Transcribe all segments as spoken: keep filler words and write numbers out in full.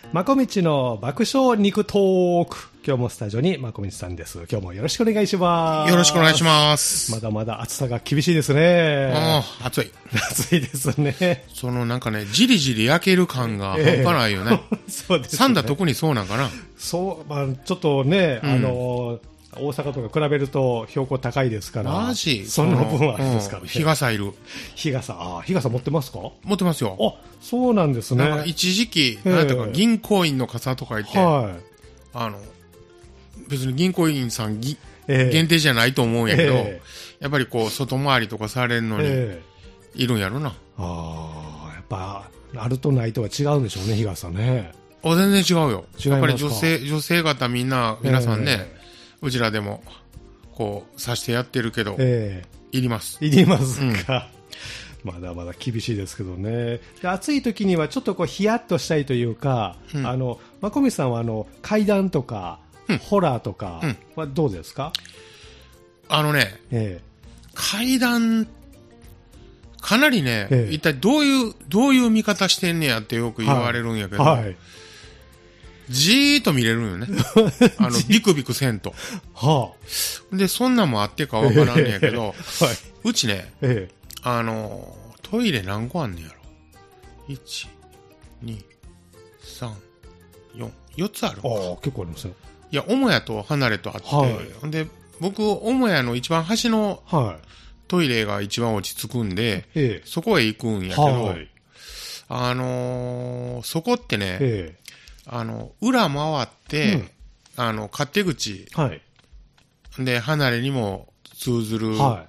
まこみちの爆笑肉トーク。今日もスタジオにまこみちさんです。今日もよろしくお願いします。 よろしくお願いします。 まだまだ暑さが厳しいですね。 ああ、暑い。 暑いですね。 そのなんかね、じりじり焼ける感が半端ないよね。 えー、そうですね。 サンダ特にそうなんかな。 そう、まあ、ちょっとね、うん、あの、大阪とか比べると標高高いですから。 マジその分はあれですからね。 日傘いる。 日傘、ああ、日傘持ってますか？ 持ってますよ。 あ、そうなんですね。 なんか一時期、えー、なんていうか銀行員の傘とか言って、はい、あの、別に銀行員さんぎ、えー、限定じゃないと思うんやけど、えー、やっぱりこう、外回りとかされるのに、いるんやろな。 ああ、やっぱ、あるとないとは違うんでしょうね、日傘ね。 あ、全然違うよ。やっぱり女性、女性方みんな、皆さんね、えーうちらでもこうさしてやってるけど、えー、いりますいりますか、うん、まだまだ厳しいですけどね。で暑い時にはちょっとこうヒヤッとしたいというか、うん、あのまこみさんはあの怪談とか、うん、ホラーとかはどうですか？ うん、あのね、えー、怪談かなりね、えー、一体どういうどういう見方してんねやってよく言われるんやけど、はいはい、じーっと見れるんよね。あの、ビクビクせんと。はあ。で、そんなんもあってかわからんねやけど、はい、うちね、ええ、あの、トイレ何個あんねやろ。いち、に、さん、よん、よっつあるんか。ああ、結構ありますね。 いや、母屋と離れとあって、はい、で、僕、母屋の一番端のトイレが一番落ち着くんで、ええ、そこへ行くんやけど、はい、あのー、そこってね、ええ、あの、裏回って、うん、あの、勝手口、はい、で、離れにも通ずる、はい、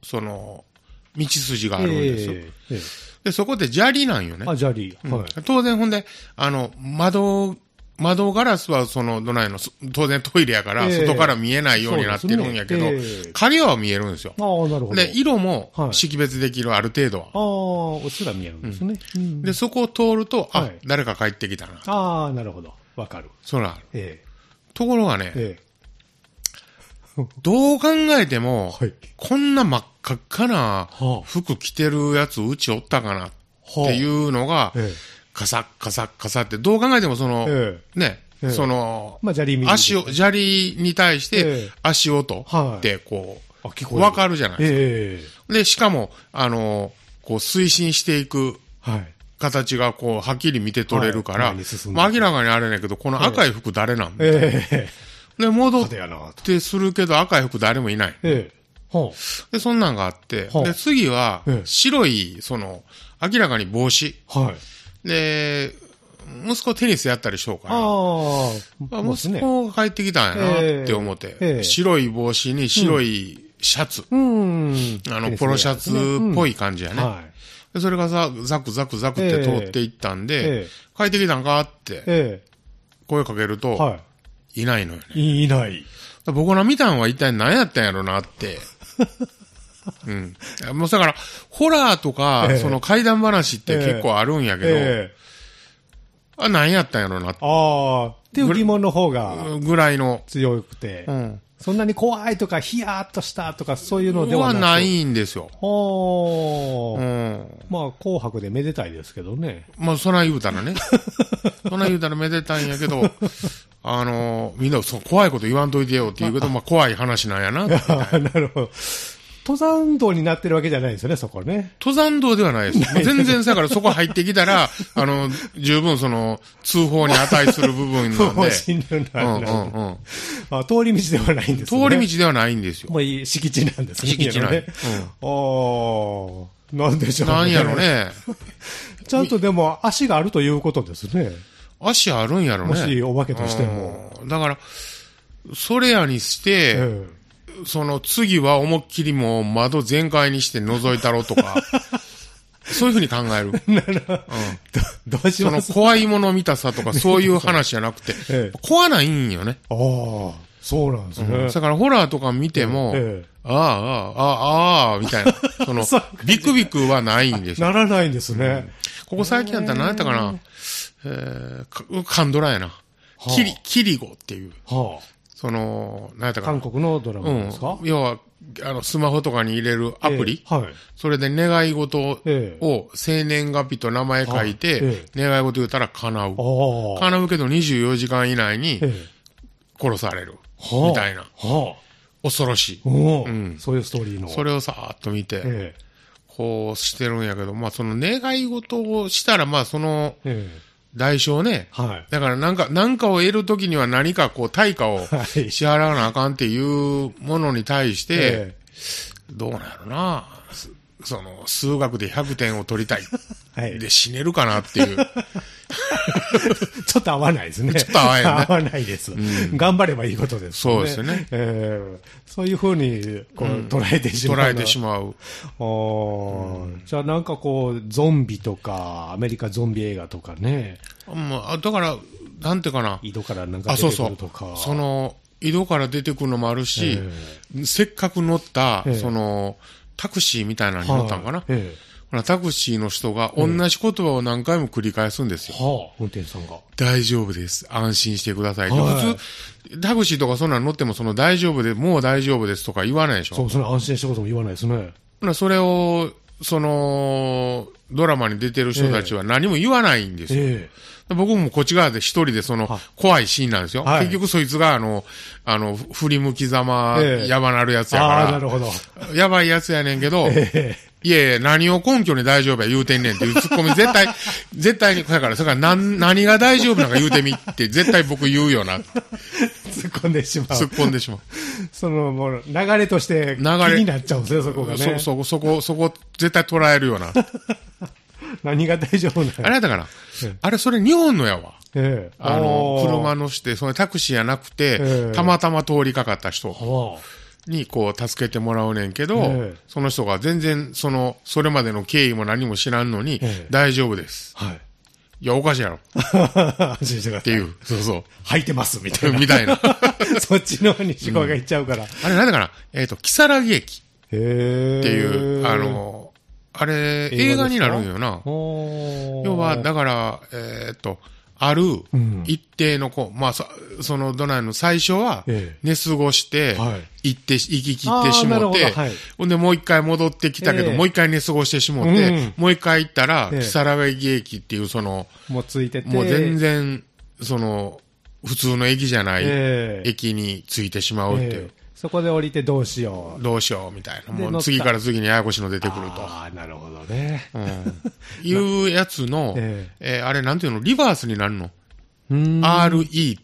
その、道筋があるんですよ。えーえー、で、そこで砂利なんよね。 あ、砂利。はい、うん。 当然、ほんで、あの、窓、窓ガラスは、その、どないの、当然トイレやから、えー、外から見えないようになってるんやけど、ねえー、影は見えるんですよ。 ああ、なるほど。 で、色も識別できる、ある程度は。 ああ、うっすら見えるんですね。 うん、で、そこを通ると、あ、はい、誰か帰ってきたな。 ああ、なるほど。わかる。 そら、えー、ところがね、えー、どう考えても、はい、こんな真っ赤っかな服着てるやつうちおったかなっていうのが、はあ、えー、カサッカサッカサってどう考えてもその、えー、ね、えー、その、 まあ、砂利見足を、砂利に対して足音ってこう、えー、わかるじゃないですか、えー。で、しかも、あの、こう推進していく、はい、形がこう、はっきり見て取れるから、はい、まあ、明らかにあれねんけど、この赤い服誰なんみたいな。えー、で、戻ってするけど赤い服誰もいない。えーはあ、で、そんなんがあって、はあ、で、次は、白い、その、明らかに帽子。はい、で、息子テニスやったりしようかな。ああ、息子が帰ってきたんやなって思って、えー、白い帽子に白いシャツ。うん、あの、ポロシャツっぽい感じやね。うん、はいでそれがさ、ザクザクザクって通っていったんで、えー、帰ってきたんかって、声かけると、はい、いないのよね。 いない。 僕ら見たんは一体何やったんやろなって。うん。もうだから、ホラーとか、えー、その怪談話って結構あるんやけど、えー、あ、何やったんやろなって。 ああ、っていう疑問の方が、 ぐらいの。 強くて。うん。そんなに怖いとか、ヒヤーっとしたとか、そういうのではなく。 はないんですよ。 おー。うん。まあ、紅白でめでたいですけどね。 まあ、そら言うたらね。そら言うたらめでたいんやけど、あのー、みんなそう怖いこと言わんといてよって言うけど、まあ、怖い話なんやな。なるほど。登山道になってるわけじゃないですよね、そこね。 登山道ではないです。全然だからそこ入ってきたら、あの、十分その、通報に値する部分なんで。 死ぬんだ、うんうんうん。あ、通り道ではないんですね。 通り道ではないんですよ。 もういい敷地なんですね。 敷地内。 ね。うん、ああ、なんでしょうね。 なんやろね。 ちゃんとでも足があるということですね。 足あるんやろね。 もしお化けとしても。 だから、それやにして、ええその次は思いっきりもう窓全開にして覗いたろとか、そういうふうに考える。なるほど。うん、ど, どうしますその怖いもの見たさとかそういう話じゃなくて、ええ、怖ないんよね。 ああ、そうなんですね。うん、 だからホラーとか見ても、ええ、ああ、ああ、ああ、みたいな、その、ビクビクはないんですよ。 ならないんですね。うん、 ここ最近やったら何やったかな、えー、カンドラやな。キリ、キリゴっていう。はあその、何やったかな。韓国のドラマですか？ うん。要は、あの、スマホとかに入れるアプリ、えーはい、それで願い事を、生年月日と名前書いて、えー、願い事言ったら叶う。叶うけどにじゅうよじかん以内に殺される。えー、みたいな。はあ、恐ろしい、 うん。そういうストーリーの。 それをさーっと見て、えー、こうしてるんやけど、まあその願い事をしたら、まあその、えー代償ね。はい。だからなんか、なんかを得るときには何かこう対価を支払わなあかんっていうものに対して、えー、どうなんやろな。その、数学でひゃくてんを取りたい。はい。で、死ねるかなっていう。 ちょっと合わないですね。 ちょっと合わない、ね。 合わないです、うん。頑張ればいいことです、ね。 そうですね。 えー、そういうふうに、こう、うん、捉えてしまう。 捉えてしまう。 うん、じゃあなんかこう、ゾンビとか、アメリカゾンビ映画とかね。 まあ、だから、なんていうかな。 井戸からなんか出てくるとか。 あ、そうそう。その、井戸から出てくるのもあるし、えー、せっかく乗った、えー、その、タクシーみたいなのに乗ったのかな、はいええ、タクシーの人が同じ言葉を何回も繰り返すんですよ。 はあ、運転手さんが。 大丈夫です。安心してください。はい、普通、タクシーとかそんなの乗ってもその大丈夫で、もう大丈夫ですとか言わないでしょ。 そう、その安心したことも言わないですね。 それを、その、ドラマに出てる人たちは何も言わないんですよ。ええ、僕もこっち側で一人でその、怖いシーンなんですよ。はい、結局そいつがあの、あの、振り向きざま、やばなるやつやから。 ああ、なるほど。 やばいやつやねんけど、ええ、いやいや、何を根拠に大丈夫や言うてんねんっていうツッコミ絶対、絶対に、だから、それから何、何が大丈夫なんか言うてみって絶対僕言うよな。 突っ込んでしまう。 突っ込んでしまう。 その、もう、流れとして気になっちゃうんですよ、そこがね。 そ、そこ、そこ、そこ、絶対捉えるような。 何が大丈夫なの？ あれだから、ええ、あれそれ日本のやわ。ええ、あの、車乗して、そのタクシーやなくて、ええ、たまたま通りかかった人にこう助けてもらうねんけど、ええ、その人が全然その、それまでの経緯も何も知らんのに、ええ、大丈夫です。はい。いや、おかしいやろ。 安心してください。 っていう。そうそう。 履いてます、みたいな。 みたいな。 そっちの方に思考がいっちゃうから。うん、 あれなんだかなえっ、ー、と、木更木駅。へー。っていう、あの、あれ、映画になるんよな。要は、だから、えっ、ー、と、ある一定のこう、うん、まあそ、そのどないの最初は寝過ごして、行って、行き切ってしもって、はい、ほんでもう一回戻ってきたけど、えー、もう一回寝過ごしてしもって、うん、もう一回行ったら、木更木駅っていうその、 もうついてて、 もう全然、その、普通の駅じゃない駅に着いてしまうっていう。えーそこで降りてどうしよう。どうしようみたいな。もう次から次にややこしいの出てくると。 ああ、なるほどね。 うん。いうやつの、えーえー、あれなんていうのリバースになるの ?アールイー って、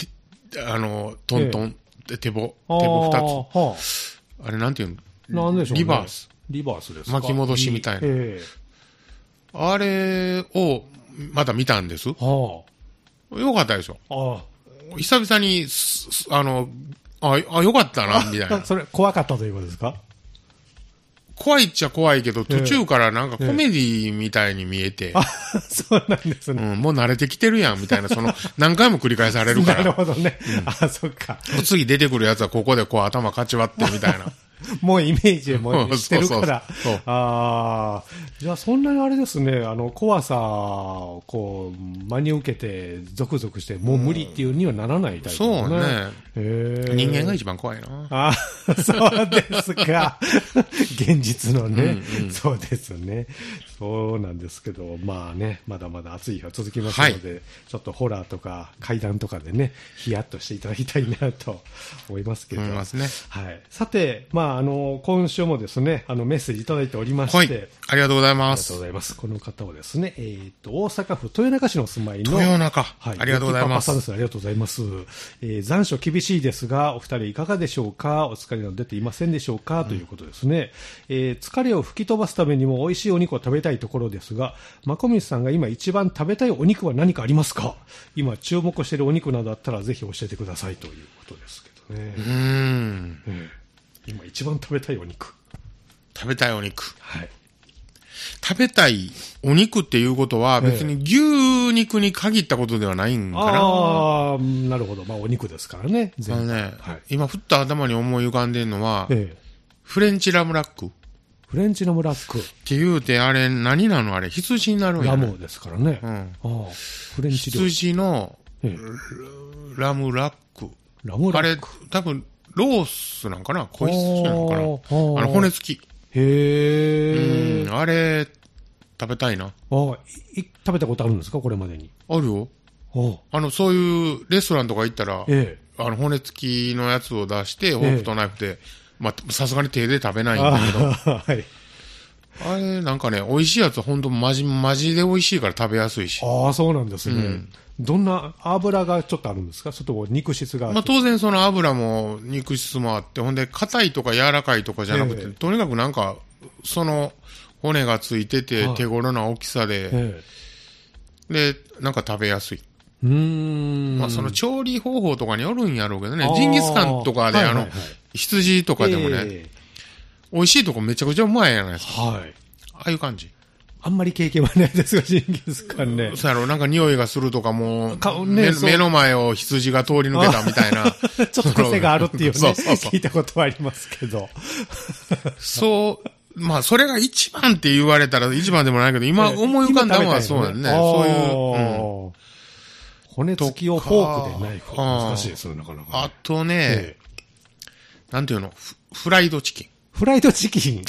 あの、トントン、えー、手棒、手棒二つ。あれなんていうのなんでしょうね。 リバース。 リバースですか巻き戻しみたいな。えー、あれをまた見たんです。はあ、よかったでしょ。ああ久々に、あの、あ、あ、よかったな、みたいな。 それ、怖かったということですか？ 怖いっちゃ怖いけど、途中からなんかコメディみたいに見えて。 あ、そうなんですね。 うん、もう慣れてきてるやん、みたいな、その、何回も繰り返されるから。 なるほどね。うん、あ、そっか。 次出てくるやつはここでこう頭かち割ってみたいな。 もうイメージもしてるから。そうそうそう。ああ。じゃあそんなにあれですね、あの、怖さをこう、真に受けて、ゾクゾクして、もう無理っていうにはならないタイプですね。 そうね。へ人間が一番怖いな。 ああ、そうですか。現実のね、うんうん。そうですね。そうなんですけど、まあね、まだまだ暑い日は続きますので、はい、ちょっとホラーとか怪談とかでね、ヒヤッとしていただきたいなと思いますけど。 思いますね。 はい。さて、まあ、あの、今週もですね、あの、メッセージいただいておりまして、 はい、ありがとうございます。 ありがとうございます。この方はですね、えっと、大阪府豊中市のお住まいの、 豊中。はい。ありがとうございます。 パパさんです。ありがとうございます。えー、残暑厳しいですが、お二人いかがでしょうか？お疲れなど出ていませんでしょうか？うん、ということですね。えー、疲れを吹き飛ばすためにも美味しいお肉を食べたいところですが、まこみちさんが今一番食べたいお肉は何かありますか？今注目しているお肉などあったらぜひ教えてくださいということですけどね。うーん。えー、今一番食べたいお肉。 食べたいお肉。 はい。 食べたいお肉っていうことは別に牛肉に限ったことではないんかな。 ああ、なるほど。まあお肉ですからね。 あのね、はい、今ふっと頭に思い浮かんでるのは、ええ、フレンチラムラック。 フレンチラムラック。 って言うて、あれ、何なのあれ、羊になるんや、ね。 ラムですからね。うん。ああ、フレンチ料理。羊の、ええ、ラムラック。 ラムラック。 あれ、多分、ロースなんかな小羊なのかなあの、骨付き。 へー。うん、あれ、食べたいな。 あい食べたことあるんですかこれまでに。 あるよ。あの、そういうレストランとか行ったら、ええ、あの、骨付きのやつを出して、フォークとナイフで、ええ、まあ、さすがに手で食べないんだけど、あ,、はい、あれ、なんかね、美味しいやつは本当マジ、マジで美味しいから食べやすいし。 ああ、そうなんですね。うん、どんな油がちょっとあるんですか、ちょっと肉質が。 まあ当然その油も肉質もあって、ほんで硬いとか柔らかいとかじゃなくて、えー、とにかくなんか、その骨がついてて手頃な大きさで、えー、で、なんか食べやすい。 うーん。 まあその調理方法とかによるんやろうけどね、ジンギスカンとかで、はいはいはい、あの、羊とかでもね、えー、美味しいとこめちゃくちゃうまいやないですか。はい。ああいう感じ。 あんまり経験はないですが、ジンギスカンね。 そうやろ、なんか匂いがするとかもう、ね、目の前を羊が通り抜けたみたいな。 ちょっと癖があるっていうね、そうそうそう聞いたことはありますけど。 そう、まあ、それが一番って言われたら一番でもないけど、今思い浮かんだのはそうやね。ねそういう、うん。 骨付きをフォークでナイフ。難しいですよ、なかなか、ね。 あとね、ええ、なんていうの、フ、フライドチキン。 フライドチキン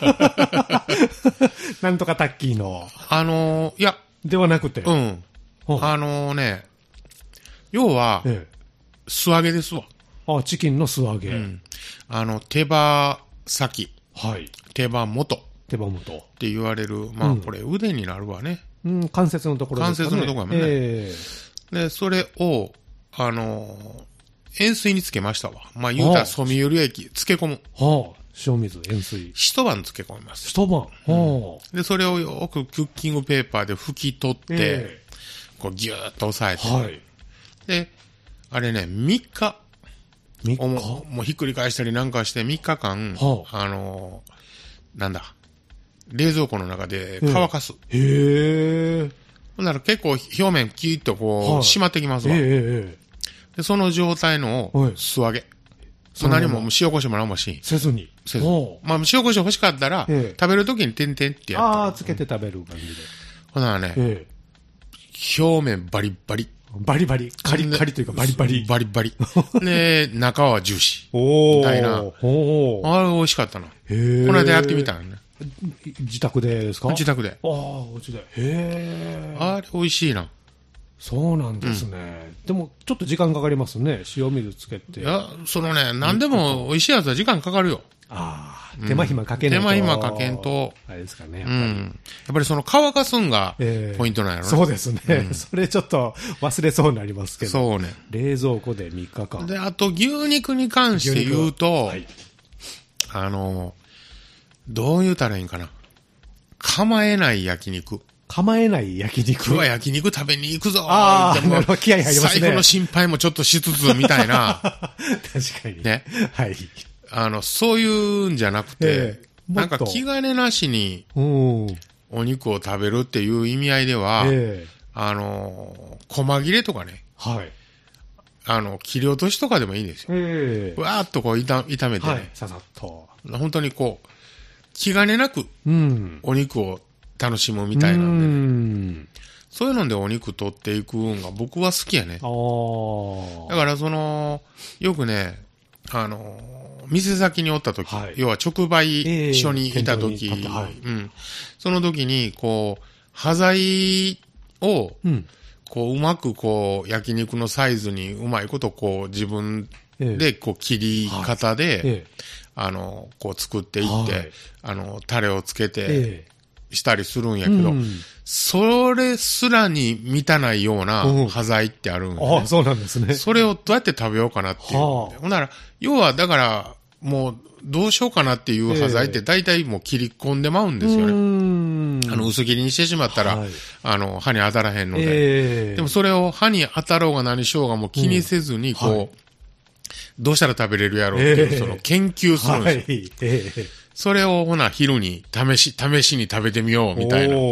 なんとかタッキーの。 あのー、いや。 ではなくて。 うん。あのー、ね、要は、ええ、素揚げですわ。 あ、チキンの素揚げ。うん、 あの、手羽先。 はい。 手羽元。 手羽元。 って言われる。まあ、うん、これ腕になるわね。 うん、関節のところですかね。 関節のところやもんね。えー、で、それを、あのー、塩水につけましたわ。まあ、言うたらソミュール液、漬け込む。 はあ。塩水、塩水。 一晩漬け込みます。 一晩、 うん、で、それをよくクッキングペーパーで拭き取って、えー、こうギューッと押さえて、はい、で、あれね、みっか、 みっかもうひっくり返したりなんかしてみっかかん、はあ、あのー、なんだ、冷蔵庫の中で乾かす。 へー。 ほんなら結構表面キーッとこう、はい、締まってきますわ。 えー、 で、その状態のを素揚げ。そ何も塩コショウも何もしせずに。 せずに。まあ塩コショウ欲しかったら、ええ、食べるときに点々ってやった。 ああ、つけて食べる感じで。 ほなね、ええ、表面バリバリ。 バリバリ。カリカリというかバリバリ。 バリバリ。で、中はジューシー。 おー。 みたいな。 おー。あれ美味しかったな。 へー。 この間やってみたのね。 自宅でですか？ 自宅で。ああ、お家で。へー。 あれ美味しいな。 そうなんですね、うん。でも、ちょっと時間かかりますね。塩水つけて。 いや、そのね、何でも美味しいやつは時間かかるよ。 ああ、手間暇かけないと、 うん。手間暇かけんと。 あれですかね。 やっぱり。うん、やっぱりその乾かすんがポイントなんやろね。 えー、そうですね、うん。それちょっと忘れそうになりますけど。 そうね。 冷蔵庫でみっかかん。 で、あと牛肉に関して言うと、はい、あの、どう言うたらいいんかな。構えない焼肉。 構えない焼肉。 今日は焼肉食べに行くぞ。 ああ、なるほど、気合入りますね。 財布の心配もちょっとしつつ、みたいな。 確かに。 ね。 はい。 あの、そういうんじゃなくて、えー、なんか気兼ねなしに、お肉を食べるっていう意味合いでは、えー、あの、細切れとかね。 はい。 あの、切り落としとかでもいいんですよ。 えー、 わーっとこう炒、炒めてね。はい、 ささっと。 本当にこう、気兼ねなく、 うん、 お肉を楽しむみたいなんでね。うんそういうのでお肉取っていくんが僕は好きやね。だからその、よくね、あの、店先におった時、はい、要は直売所にいた時、えーはい、うん、その時に、こう、端材を、うん、こう、うまくこう、焼肉のサイズにうまいことこう、自分でこう、切り方で、えーえー、あの、こう作っていって、はい、あの、タレをつけて、えーしたりするんやけど、うん、それすらに満たないような端材ってあるんや、ね、 ああ、そうなんですね。 それをどうやって食べようかなっていう。はあ、ほんなら、要はだから、もう、どうしようかなっていう端材って大体もう切り込んでまうんですよね。えー、あの、薄切りにしてしまったら、はい、あの、歯に当たらへんので、えー。でもそれを歯に当たろうが何しようがもう気にせずに、こう、うんはい、どうしたら食べれるやろうっていう、えー、その研究するんですよ。はいえーそれをほな、昼に試し、試しに食べてみようみたいな。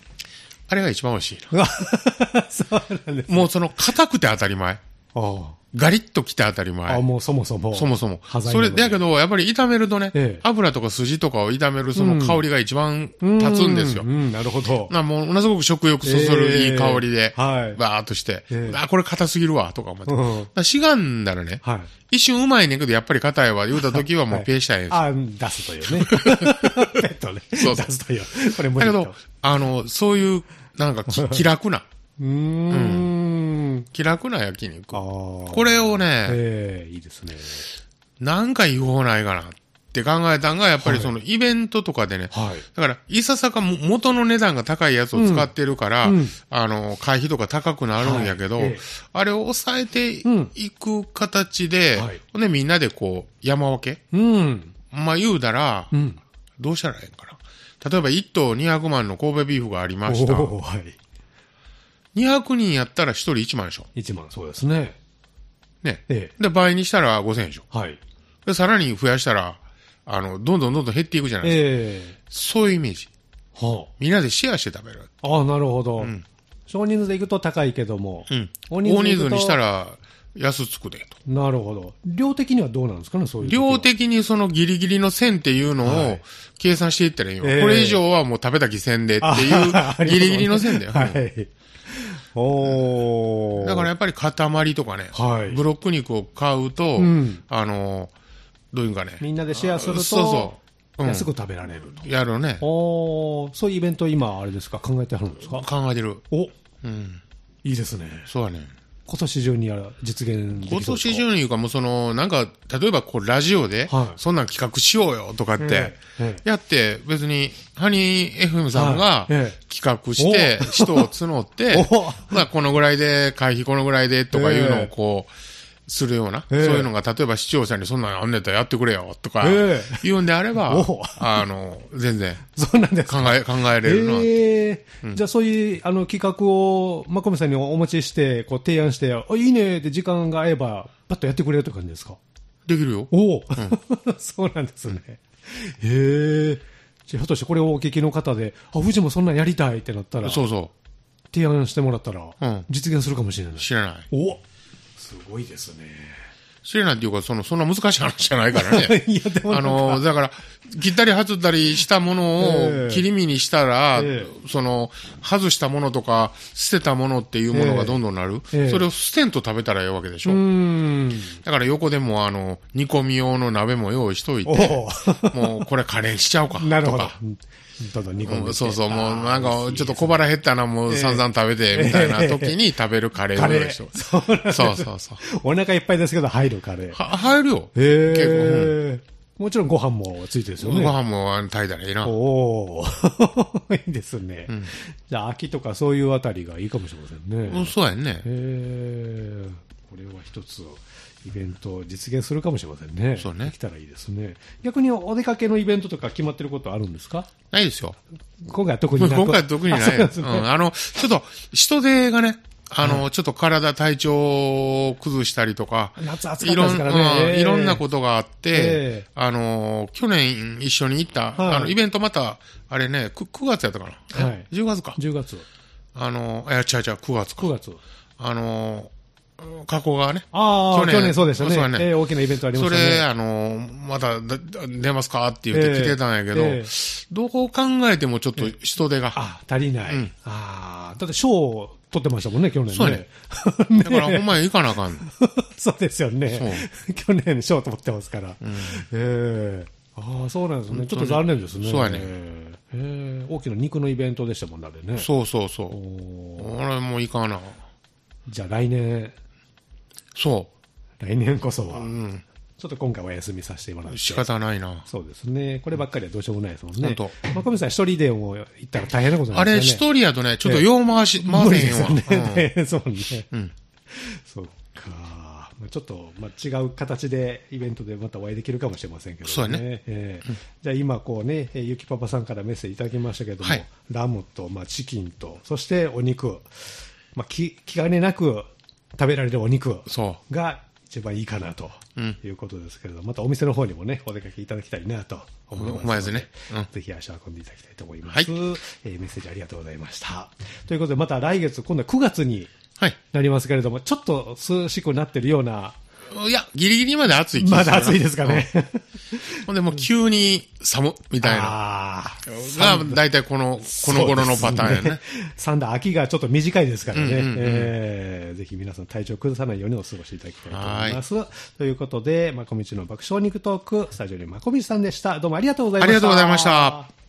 あれが一番美味しいな。 そうなんです、ね。 もうその、硬くて当たり前。 ああガリッときて当たり前。 あ、もうそもそも。 そもそも。それ、だけど、やっぱり炒めるとね、ええ、油とか筋とかを炒めるその香りが一番立つんですよ。 うん、うんうん、なるほど。 なもう、ものすごく食欲そそるいい香りで、えー、はい。バーっとして、えー、あ、これ硬すぎるわ、とか思って。うん、しがんだらね、はい、一瞬うまいねんけど、やっぱり硬いわ、言うた時はもうペーしたいんですよ。 はい、あ、出すというね。ペットね。そうそう。出すという。これ無理だけど、あの、そういう、なんか気楽な。 うーん。うん。 気楽な焼肉。これをね、 ええ、いいですね。 なんか違法ないかなって考えたんが、やっぱりそのイベントとかでね、はい、だから、いささか元の値段が高いやつを使ってるから、うん、あの、会費とか高くなるんやけど、はい、あれを抑えていく形で、うんはい、でみんなでこう、山分け、うん、まあ言うたら、うん、どうしたらええんかな。例えばいっとうにひゃくまんの神戸ビーフがありました。はい、にひゃくにんやったらひとりいちまんでしょ。 いちまん、そうですね。 ね。ええ、で、倍にしたらごせんえんでしょ。はい。で、さらに増やしたら、あの、どんどんどんどん減っていくじゃないですか。ええ、そういうイメージ。はあ。みんなでシェアして食べる。 ああ、なるほど。うん。少人数で行くと高いけども。うん。 大人数で行くと大人数にしたら安つくでと。 なるほど。量的にはどうなんですかね、そういう。 量的にそのギリギリの線っていうのを計算していったらいいよ。はい、これ以上はもう食べた気せんでっていうギリギリの線だよ。はい。おだからやっぱり塊とかね、はい、ブロック肉を買うと、うん、あの、どういうかね。 みんなでシェアすると、そうそう。うん、安く食べられると。 やるね。 おそういうイベント今、あれですか、考えてはるんですか？ 考えてる。 おうん。いいですね。 そうだね。 今年中に実現できる。 今年中にいうか、もうその、なんか、例えばこう、ラジオで、はい、そんなん企画しようよとかって、やって、別に、ハニー エフエム さんが企画して、人を募って、まあこのぐらいで、会費このぐらいでとかいうのをこう、するような、そういうのが、例えば視聴者にそんなんあんねんたらやってくれよとか、言うんであれば、あの、全然、 そうなんです考え、考えれるな。 えーうん、じゃあそういう、あの、企画を、まこみさんにお持ちして、こう、提案して、あ、いいねって時間が合えば、パッとやってくれるって感じですか？ できるよ。 おお、うん、そうなんですね。へえ。じゃあ、ひょっとしてこれをお聞きの方で、あ、富士もそんなんやりたいってなったら、 そうそう。 提案してもらったら、うん、実現するかもしれない。 知らない。 おすごいですね。 知れないっていうか、その、そんな難しい話じゃないからね。いや、でもあの、だから、切ったり外ったりしたものを切り身にしたら、えー、その、外したものとか、捨てたものっていうものがどんどんなる。えー、それを捨てんと食べたらいいわけでしょ。うんだから横でも、あの、煮込み用の鍋も用意しといて、もうこれカレーしちゃおうか。なるほど。どんどん煮込んで、うん、そうそう、もうなんか、ちょっと小腹減ったな、もう散々食べて、みたいな時に食べるカレーを用意しと。そうそうそうそう。 お腹いっぱいですけど入るカレー。 は、入るよ。 へ結構、うん。もちろんご飯もついてるですよね。 ご飯も炊いたらいいな。 おおいいですね。うん、じゃあ、秋とかそういうあたりがいいかもしれませんね。 うん、そうやんね。へえ。これは一つ。イベント実現するかもしれませんね。 そうね。 できたらいいですね。逆にお出かけのイベントとか決まってることあるんですか？ ないですよ。 今回は特になく。 今回は特にない。あ、ねうん、あの、ちょっと人手がね、あの、はい、ちょっと体、体調を崩したりとか、 夏暑かったですからね。いろん、 えー、いろんなことがあって、えー、あの、去年一緒に行った、はい、あの、イベントまた、あれね、くがつやったかな。はい。じゅうがつか。 じゅうがつ。 あの、いや、違う違う、くがつか。 くがつ。 あの、加工がね。 ああ、去年、去年そうでしたね。そうね、えー、大きなイベントありましたね。 それ、あの、また出ますかって言って来てたんやけど、えーえー、どう考えてもちょっと人手が。 あ、足りない。うん、ああ、だって賞を取ってましたもんね、去年ね。 そうね。ねだからほんまに行かなあかん。 そうですよね。去年賞取ってますから。うん、ええー、ああ、そうなんですね。ちょっと残念ですね。 そうやね。 えー、大きな肉のイベントでしたもんね、あれね。 そうそうそう。俺もう行かな。 じゃあ来年。 そう。 来年こそは、うん、ちょっと今回は休みさせてもらって。 仕方ないな。 そうですね。こればっかりはどうしようもないですもんね。本当。まこみさん一人でも行ったら大変なことになるんですよね。あれ一人やとね、ちょっと用回し、回せへんわ。 ねうん、そうね。うん。そっか。ちょっと、まあ、違う形でイベントでまたお会いできるかもしれませんけどね。 そうやね。 えーうん、じゃあ今こうね、ゆきパパさんからメッセージいただきましたけども、はい、ラムと、まあ、チキンと、そしてお肉、まあ、気、気兼ねなく食べられるお肉が一番いいかなということですけれど、うん、またお店の方にもね、お出かけいただきたいなと思いますので、 まずね、うん、 ぜひ足を運んでいただきたいと思います、はい。えー、メッセージありがとうございました。ということで、また来月、今度はくがつになりますけれども、はい、ちょっと涼しくなってるような。 いや、ギリギリまで暑い気がする。まだ暑いですかね。 ほんでもう急に寒みたいな。ああ。が、だいたいこの、この頃のパターンやね。ね三段秋がちょっと短いですからね。うんうんうん、えー、ぜひ皆さん体調崩さないようにお過ごしいただきたいと思います。ということで、まこみちの爆笑肉トーク、スタジオにまこみちさんでした。どうもありがとうございました。 ありがとうございました。